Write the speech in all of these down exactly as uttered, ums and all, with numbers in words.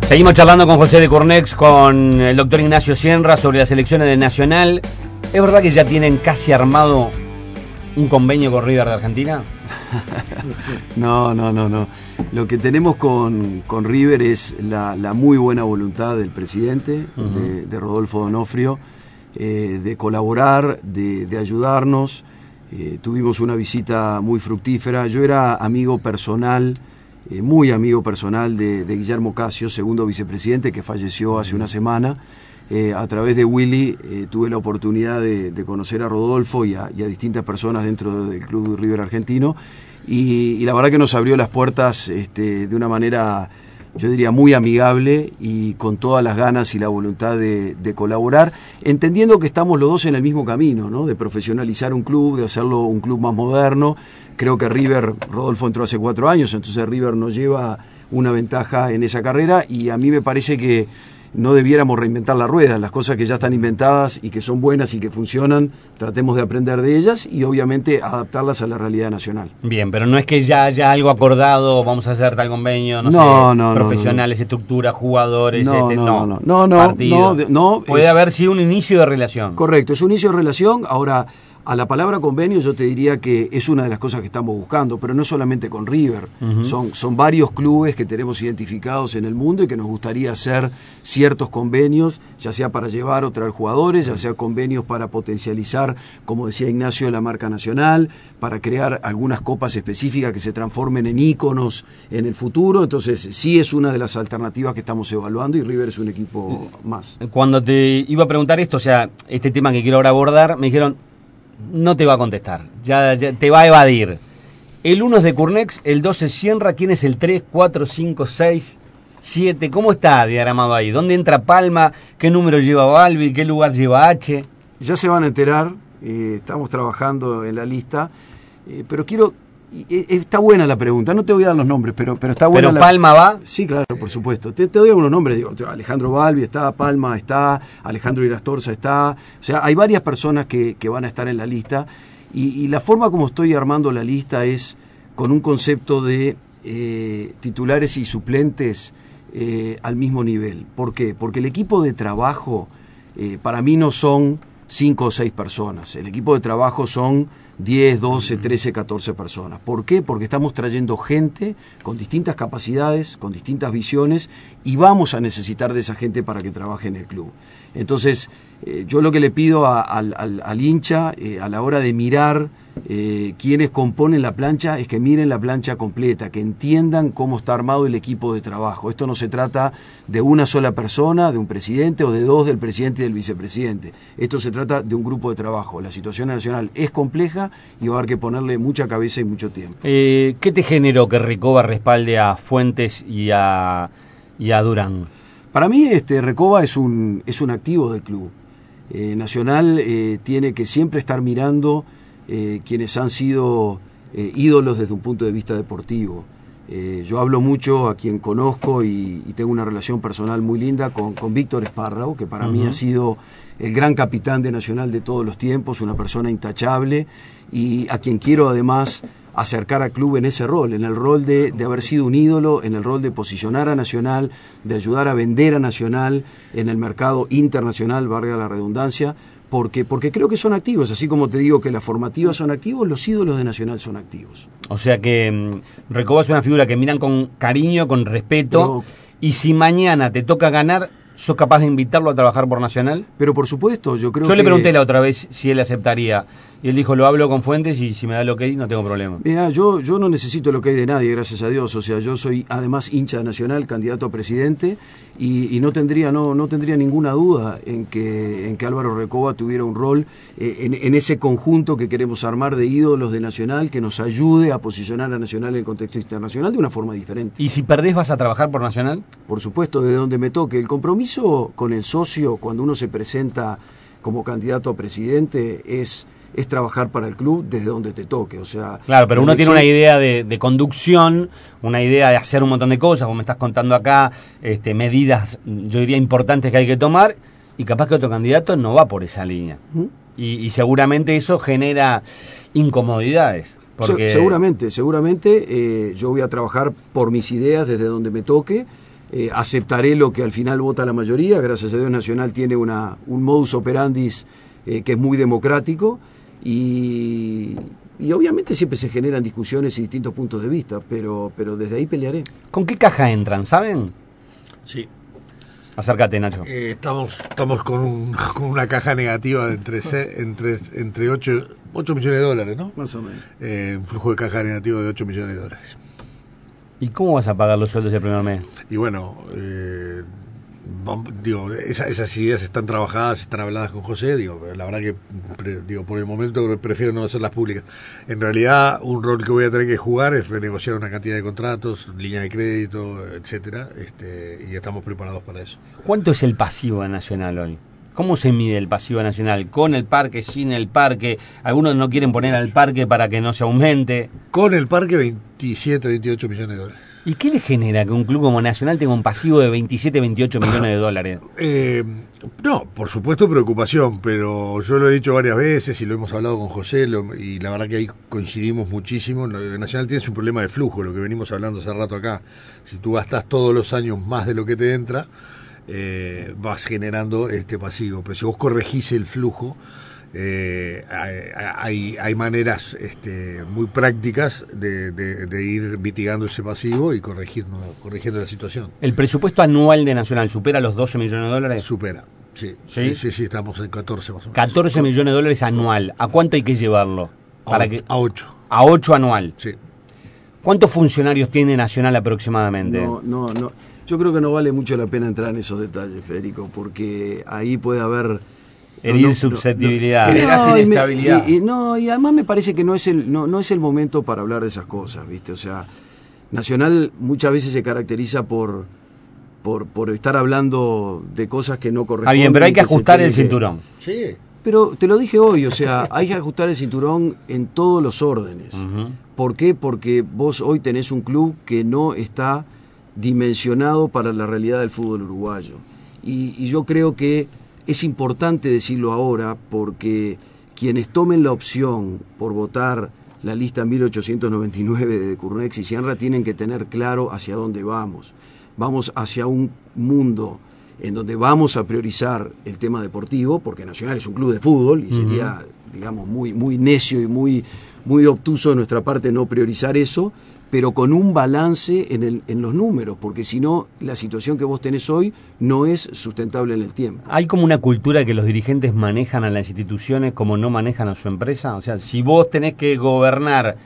Seguimos charlando con José de Curnex, con el doctor Ignacio Cienra sobre las elecciones de Nacional. ¿Es verdad que ya tienen casi armado un convenio con River de Argentina? No, no, no, no. Lo que tenemos con, con River es la, la muy buena voluntad del presidente, uh-huh. de, de Rodolfo D'Onofrio, eh, de colaborar, de, de ayudarnos. Eh, tuvimos una visita muy fructífera. Yo era amigo personal, eh, muy amigo personal de, de Guillermo Casio, segundo vicepresidente, que falleció hace una semana. Eh, a través de Willy eh, tuve la oportunidad de, de conocer a Rodolfo y a, y a distintas personas dentro del Club River Argentino, y, y la verdad que nos abrió las puertas este, de una manera, yo diría, muy amigable y con todas las ganas y la voluntad de, de colaborar, entendiendo que estamos los dos en el mismo camino, ¿no? De profesionalizar un club, de hacerlo un club más moderno. Creo que River, Rodolfo entró hace cuatro años, entonces River nos lleva una ventaja en esa carrera, y a mí me parece que no debiéramos reinventar la rueda. Las cosas que ya están inventadas y que son buenas y que funcionan, tratemos de aprender de ellas y obviamente adaptarlas a la realidad nacional. Bien, pero no es que ya haya algo acordado, vamos a hacer tal convenio, no, no, sé, no, profesionales, no, no. estructura, jugadores, no, este, no, no, no, no, no, partido. no, no, Puede es, haber sido un inicio de relación. Correcto, es un inicio de relación. Ahora, a la palabra convenio yo te diría que es una de las cosas que estamos buscando, pero no solamente con River, uh-huh. son, son varios clubes que tenemos identificados en el mundo y que nos gustaría hacer ciertos convenios, ya sea para llevar o traer jugadores, ya sea convenios para potencializar, como decía Ignacio, la marca nacional, para crear algunas copas específicas que se transformen en íconos en el futuro. Entonces sí es una de las alternativas que estamos evaluando, y River es un equipo más. Cuando te iba a preguntar esto, o sea, este tema que quiero ahora abordar, me dijeron, no te va a contestar, ya, ya te va a evadir. El uno es de Curnex, el dos es Cienra. ¿Quién es el tres, cuatro, cinco, seis, siete? ¿Cómo está diagramado ahí? ¿Dónde entra Palma? ¿Qué número lleva Balbi? ¿Qué lugar lleva H? Ya se van a enterar, eh, estamos trabajando en la lista, eh, pero quiero... Eh, está buena la pregunta, no te voy a dar los nombres, pero, pero está buena. ¿Pero la... Palma va? Sí, claro, por supuesto. Te, te doy algunos nombres, digo, Alejandro Balbi está, Palma está, Alejandro Irastorza está. O sea, hay varias personas que, que van a estar en la lista, y, y la forma como estoy armando la lista es con un concepto de eh, titulares y suplentes eh, al mismo nivel. ¿Por qué? Porque el equipo de trabajo eh, para mí no son cinco o seis personas. El equipo de trabajo son diez, doce, trece, catorce personas. ¿Por qué? Porque estamos trayendo gente con distintas capacidades, con distintas visiones, y vamos a necesitar de esa gente para que trabaje en el club. Entonces, eh, yo lo que le pido a, al, al, al hincha, eh, a la hora de mirar eh, quienes componen la plancha, es que miren la plancha completa, que entiendan cómo está armado el equipo de trabajo. Esto no se trata de una sola persona, de un presidente, o de dos, del presidente y del vicepresidente. Esto se trata de un grupo de trabajo. La situación nacional es compleja y va a haber que ponerle mucha cabeza y mucho tiempo. Eh, ¿Qué te generó que Recoba respalde a Fuentes y a, y a Durán? Para mí este Recoba es un, es un activo del club. Eh, Nacional eh, tiene que siempre estar mirando eh, quienes han sido eh, ídolos desde un punto de vista deportivo. Eh, yo hablo mucho a quien conozco y, y tengo una relación personal muy linda con, con Víctor Espárrago, que para uh-huh. mí ha sido el gran capitán de Nacional de todos los tiempos, una persona intachable, y a quien quiero además acercar al club en ese rol, en el rol de, de haber sido un ídolo, en el rol de posicionar a Nacional, de ayudar a vender a Nacional en el mercado internacional, valga la redundancia, porque, porque creo que son activos. Así como te digo que las formativas son activos, los ídolos de Nacional son activos. O sea que um, Recoba es una figura que miran con cariño, con respeto, pero, y si mañana te toca ganar, ¿sos capaz de invitarlo a trabajar por Nacional? Pero por supuesto, yo creo yo que... Yo le pregunté la otra vez si él aceptaría, y él dijo, lo hablo con Fuentes y si me da el ok, no tengo problema. Mira, yo, yo no necesito el ok de nadie, gracias a Dios. O sea, yo soy además hincha de Nacional, candidato a presidente, y, y no tendría no no tendría ninguna duda en que, en que Álvaro Recoba tuviera un rol eh, en, en ese conjunto que queremos armar de ídolos de Nacional, que nos ayude a posicionar a Nacional en el contexto internacional de una forma diferente. ¿Y si perdés vas a trabajar por Nacional? Por supuesto, de donde me toque. El compromiso con el socio, cuando uno se presenta como candidato a presidente, es... es trabajar para el club desde donde te toque, o sea... Claro, pero uno tiene una idea de, de conducción, una idea de hacer un montón de cosas, como me estás contando acá, este, medidas, yo diría, importantes que hay que tomar, y capaz que otro candidato no va por esa línea. ¿Mm? Y, y seguramente eso genera incomodidades. Porque... Se, seguramente, seguramente, eh, yo voy a trabajar por mis ideas desde donde me toque, eh, aceptaré lo que al final vota la mayoría. Gracias a Dios Nacional tiene una, un modus operandi eh, que es muy democrático y, y obviamente siempre se generan discusiones y distintos puntos de vista, pero, pero desde ahí pelearé. ¿Con qué caja entran, saben? Sí. Acércate, Nacho. Eh, estamos estamos con, un, con una caja negativa de entre entre entre ocho millones de dólares, ¿no? Más o menos. Eh, un flujo de caja negativo de ocho millones de dólares. ¿Y cómo vas a pagar los sueldos el primer mes? Y bueno, eh, digo, esa, esas ideas están trabajadas, están habladas con José, digo, la verdad que pre, digo, por el momento prefiero no hacerlas públicas. En realidad, un rol que voy a tener que jugar es renegociar una cantidad de contratos, línea de crédito, etcétera, este, y estamos preparados para eso. ¿Cuánto es el pasivo de Nacional hoy? ¿Cómo se mide el pasivo nacional? ¿Con el parque, sin el parque? Algunos no quieren poner al parque para que no se aumente. Con el parque veintisiete, veintiocho millones de dólares. ¿Y qué le genera que un club como Nacional tenga un pasivo de veintisiete, veintiocho millones de dólares? Eh, no, por supuesto preocupación, pero yo lo he dicho varias veces y lo hemos hablado con José lo, y la verdad que ahí coincidimos muchísimo. Nacional tiene un problema de flujo, lo que venimos hablando hace rato acá. Si tú gastas todos los años más de lo que te entra, Eh, vas generando este pasivo, pero si vos corregís el flujo, eh, hay, hay maneras este, muy prácticas de, de, de ir mitigando ese pasivo y corrigiendo, corrigiendo la situación. ¿El presupuesto anual de Nacional supera los doce millones de dólares? Supera, sí, sí, sí, sí, sí, estamos en catorce más o menos. catorce millones de dólares anual. ¿A cuánto hay que llevarlo? Para a, que... a ocho. A ocho anual. Sí. ¿Cuántos funcionarios tiene Nacional aproximadamente? No, no, no. Yo creo que no vale mucho la pena entrar en esos detalles, Federico, porque ahí puede haber... Herir no, no, susceptibilidad. No, no, Generás no, inestabilidad. Y, y, y, no, y además me parece que no es, el, no, no es el momento para hablar de esas cosas, ¿viste? O sea, Nacional muchas veces se caracteriza por, por, por estar hablando de cosas que no corresponden. Ah, bien, pero hay que que ajustar el que... cinturón. Sí. Pero te lo dije hoy, o sea, hay que ajustar el cinturón en todos los órdenes. Uh-huh. ¿Por qué? Porque vos hoy tenés un club que no está dimensionado para la realidad del fútbol uruguayo. Y, y yo creo que es importante decirlo ahora porque quienes tomen la opción por votar la lista mil ochocientos noventa y nueve de Curnex y Cianra tienen que tener claro hacia dónde vamos. Vamos hacia un mundo en donde vamos a priorizar el tema deportivo, porque Nacional es un club de fútbol y sería, uh-huh. digamos, muy, muy necio y muy, muy obtuso de nuestra parte no priorizar eso, pero con un balance en, el, en los números, porque si no, la situación que vos tenés hoy no es sustentable en el tiempo. ¿Hay como una cultura que los dirigentes manejan a las instituciones como no manejan a su empresa? O sea, si vos tenés que gobernar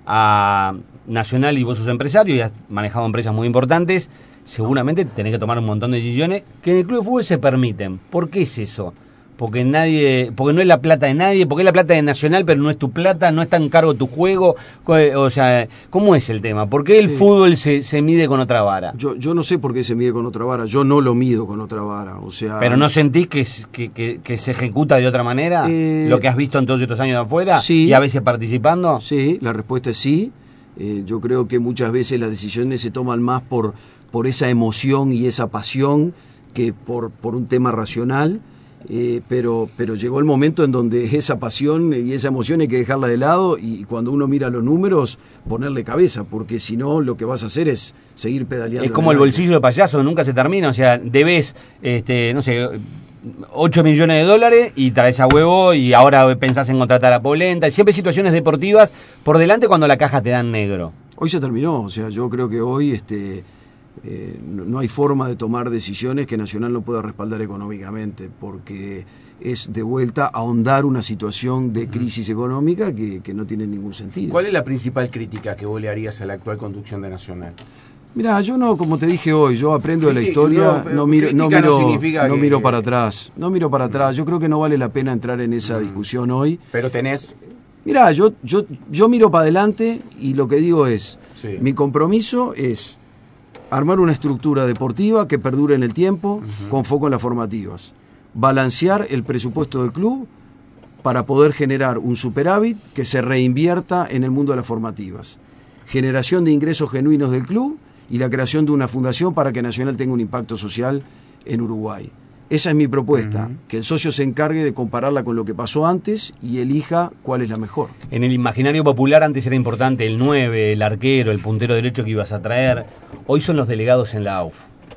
a Nacional y vos sos empresario y has manejado empresas muy importantes, seguramente tenés que tomar un montón de decisiones que en el club de fútbol se permiten. ¿Por qué es eso? Porque nadie, porque no es la plata de nadie, porque es la plata de Nacional, pero no es tu plata, no está en cargo tu juego. O sea, ¿cómo es el tema? ¿Por qué el sí. fútbol se, se mide con otra vara? Yo, yo no sé por qué se mide con otra vara, yo no lo mido con otra vara. O sea, ¿pero no sentís que, que, que, que se ejecuta de otra manera? Eh, ¿Lo que has visto en todos estos años de afuera? Sí, ¿Y a veces participando? Sí, la respuesta es sí. Eh, yo creo que muchas veces las decisiones se toman más por, por esa emoción y esa pasión que por, por un tema racional. Eh, pero, pero llegó el momento en donde esa pasión y esa emoción hay que dejarla de lado y cuando uno mira los números ponerle cabeza, porque si no lo que vas a hacer es seguir pedaleando. Es como el bolsillo de payaso, nunca se termina, o sea, debes, este, no sé, ocho millones de dólares y traes a huevo y ahora pensás en contratar a Polenta, y siempre situaciones deportivas por delante cuando la caja te da en negro. Hoy se terminó, o sea, yo creo que hoy este Eh, no, no hay forma de tomar decisiones que Nacional no pueda respaldar económicamente, porque es de vuelta a ahondar una situación de crisis económica que, que no tiene ningún sentido. ¿Cuál es la principal crítica que vos le harías a la actual conducción de Nacional? Mirá, yo no, como te dije hoy, yo aprendo de la historia, no, no miro, no miro, no no que... miro para atrás, no miro para atrás. Yo creo que no vale la pena entrar en esa discusión hoy. Pero tenés... Mirá, yo, yo, yo miro para adelante y lo que digo es, sí. mi compromiso es armar una estructura deportiva que perdure en el tiempo, uh-huh. con foco en las formativas. Balancear el presupuesto del club para poder generar un superávit que se reinvierta en el mundo de las formativas. Generación de ingresos genuinos del club y la creación de una fundación para que Nacional tenga un impacto social en Uruguay. Esa es mi propuesta, uh-huh. que el socio se encargue de compararla con lo que pasó antes y elija cuál es la mejor. En el imaginario popular antes era importante el nueve, el arquero, el puntero derecho que ibas a traer. Hoy son los delegados en la A U F.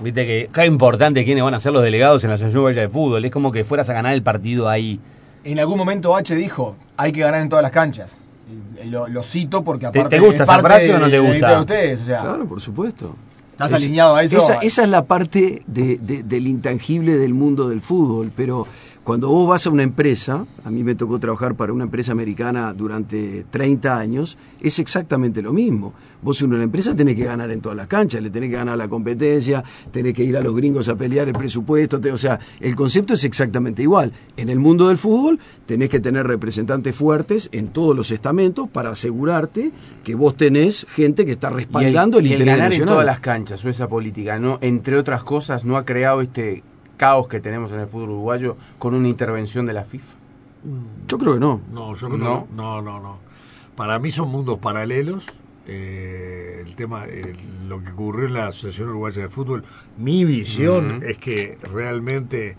Viste que qué importante quiénes van a ser los delegados en la Asociación Uruguaya de Fútbol. Es como que fueras a ganar el partido ahí. En algún momento H dijo, hay que ganar en todas las canchas. Lo, lo cito porque aparte ¿Te, te gusta es esa parte frase o no te de, gusta? de ustedes, o sea, Claro, por supuesto. ¿Estás Es, alineado a eso? Esa, esa es la parte de, de, del intangible del mundo del fútbol, pero cuando vos vas a una empresa, a mí me tocó trabajar para una empresa americana durante treinta años, es exactamente lo mismo. Vos en una empresa tenés que ganar en todas las canchas, le tenés que ganar la competencia, tenés que ir a los gringos a pelear el presupuesto, te, o sea, el concepto es exactamente igual. En el mundo del fútbol tenés que tener representantes fuertes en todos los estamentos para asegurarte que vos tenés gente que está respaldando el, y el, el y el interés ganar nacional. en todas las canchas o esa política, no, entre otras cosas, no ha creado este caos que tenemos en el fútbol uruguayo con una intervención de la FIFA. Yo creo que no. No, yo creo ¿No? que no, no, no. Para mí son mundos paralelos. Eh, el tema, eh, lo que ocurrió en la Asociación Uruguaya de Fútbol, mi visión Uh-huh. es que realmente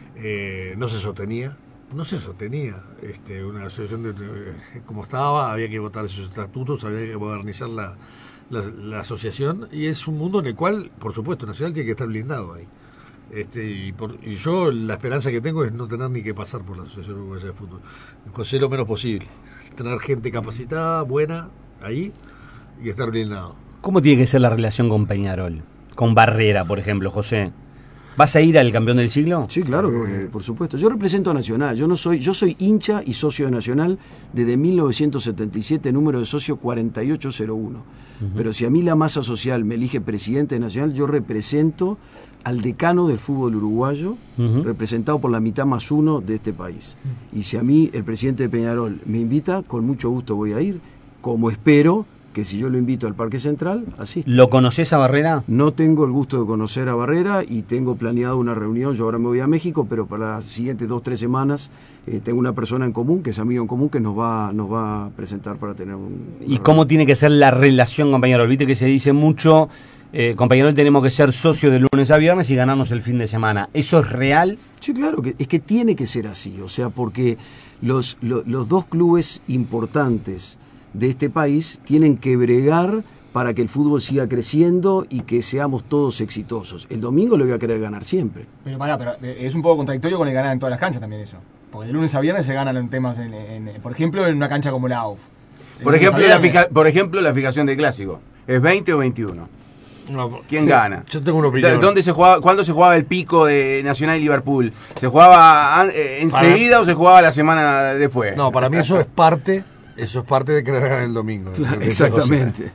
eh, no se sostenía, no se sostenía. Este, una asociación de, eh, como estaba, había que votar esos estatutos, había que modernizar la, la, la asociación, y es un mundo en el cual, por supuesto, Nacional tiene que estar blindado ahí. Este, y, por, y yo la esperanza que tengo es no tener ni que pasar por la Asociación Uruguaya de Fútbol. José, lo menos posible. Tener gente capacitada, buena, ahí, y estar blindado. ¿Cómo tiene que ser la relación con Peñarol? Con Barrera, por ejemplo, José. ¿Vas a ir al campeón del siglo? Sí, claro, eh, por supuesto. Yo represento a Nacional. Yo no soy, yo soy hincha y socio de Nacional desde mil novecientos setenta y siete, número de socio cuarenta y ocho cero uno. Uh-huh. Pero si a mí la masa social me elige presidente de Nacional, yo represento al decano del fútbol uruguayo, uh-huh. representado por la mitad más uno de este país. Uh-huh. Y si a mí el presidente de Peñarol me invita, con mucho gusto voy a ir, como espero que si yo lo invito al Parque Central, así. ¿Lo conoces a Barrera? No tengo el gusto de conocer a Barrera y tengo planeado una reunión. Yo ahora me voy a México, pero para las siguientes dos, tres semanas eh, tengo una persona en común, que es amigo en común, que nos va, nos va a presentar para tener un... ¿Y cómo tiene que ser la relación con Peñarol? Viste que se dice mucho, eh, con Peñarol tenemos que ser socios de lunes a viernes y ganarnos el fin de semana. ¿Eso es real? Sí, claro, que, es que tiene que ser así. O sea, porque los, los, los dos clubes importantes de este país tienen que bregar para que el fútbol siga creciendo y que seamos todos exitosos. El domingo lo voy a querer ganar siempre. Pero pará, pero es un poco contradictorio con el ganar en todas las canchas también eso. Porque de lunes a viernes se ganan en temas, en, en, por ejemplo, en una cancha como la A U F. Por ejemplo, la fija, por ejemplo, la fijación del clásico. ¿Es veinte o veintiuno? No, ¿Quién gana? Yo tengo una opinión. ¿Dónde se jugaba, ¿Cuándo se jugaba el pico de Nacional y Liverpool? ¿Se jugaba eh, enseguida para... o se jugaba la semana después? No, para mí eso es parte... Eso es parte de querer ganar el domingo. Claro, exactamente.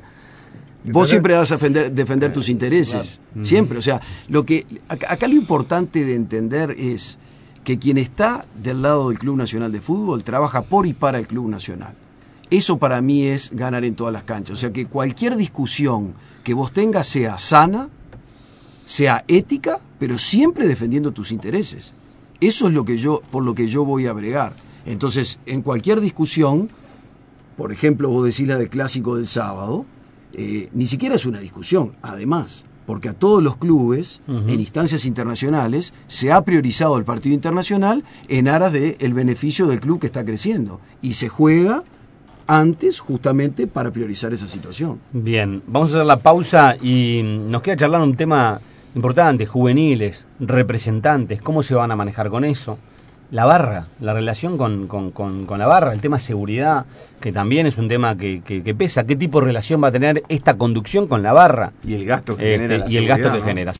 Vos siempre vas a defender, defender tus intereses. Claro. Siempre. O sea, lo que acá, acá lo importante de entender es que quien está del lado del Club Nacional de Fútbol trabaja por y para el Club Nacional. Eso para mí es ganar en todas las canchas. O sea, que cualquier discusión que vos tengas sea sana, sea ética, pero siempre defendiendo tus intereses. Eso es lo que yo, por lo que yo voy a bregar. Entonces, en cualquier discusión, por ejemplo, vos decís la del clásico del sábado, eh, ni siquiera es una discusión, además, porque a todos los clubes, uh-huh. en instancias internacionales, se ha priorizado el partido internacional en aras del beneficio del club que está creciendo. Y se juega antes justamente para priorizar esa situación. Bien, vamos a hacer la pausa y nos queda charlar un tema importante, juveniles, representantes, ¿cómo se van a manejar con eso? La barra, la relación con, con, con, con la barra, el tema seguridad, que también es un tema que, que, que pesa. ¿Qué tipo de relación va a tener esta conducción con la barra? Y el gasto que este, genera la y el gasto que ¿no? genera.